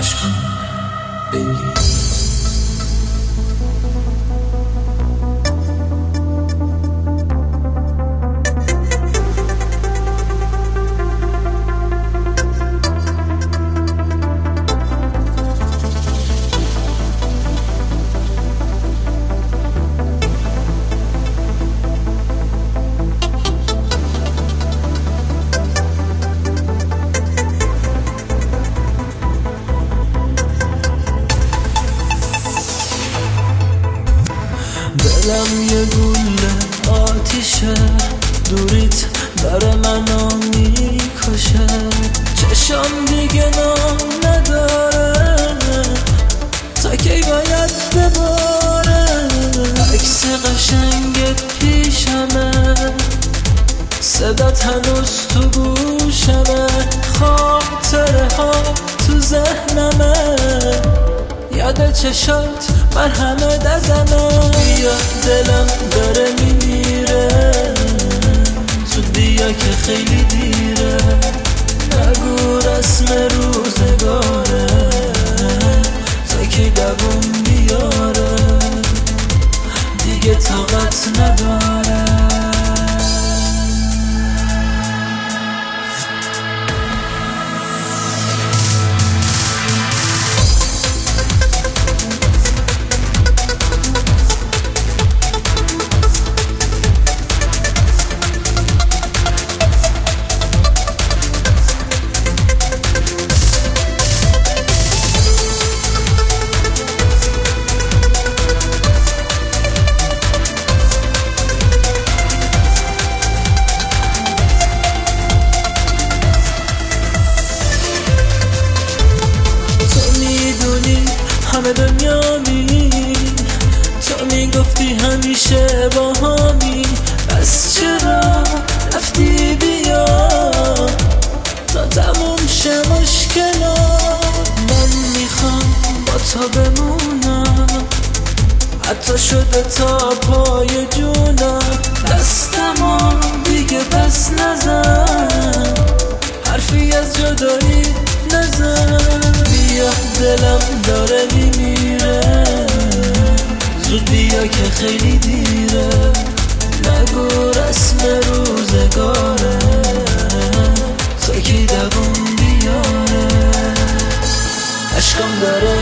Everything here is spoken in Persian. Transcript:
عشقم بگیر. دلم یه گوله آتیشه، دوریت برای منو میکشه. چشم دیگه نام نداره، تا کی باید بباره. عکس قشنگت پیشمه، صدات هنوز تو گوشمه. خاطره ها تو ذهنمه، یاد چشات مرهمه دزنه. بیا دلم داره میمیره، زود بیا که خیلی دیره. نگو رسم روزگاره، تا کی دووم بیاره. دیگه طاقت نداره. همه دنیا تو میگفتی همیشه با همی. بس چرا رفتی؟ بیا تا تموم شه مشکلات. من میخوام با تو بمونم، حتی شده تا پای جونم. دستمو دیگه پس نزن، حرفی از جدایی نزن. بیا دلم داره میمیره، زود بیا که خیلی دیره. نگو رسم روزگاره، تا کی دووم بیاره. عشقم داره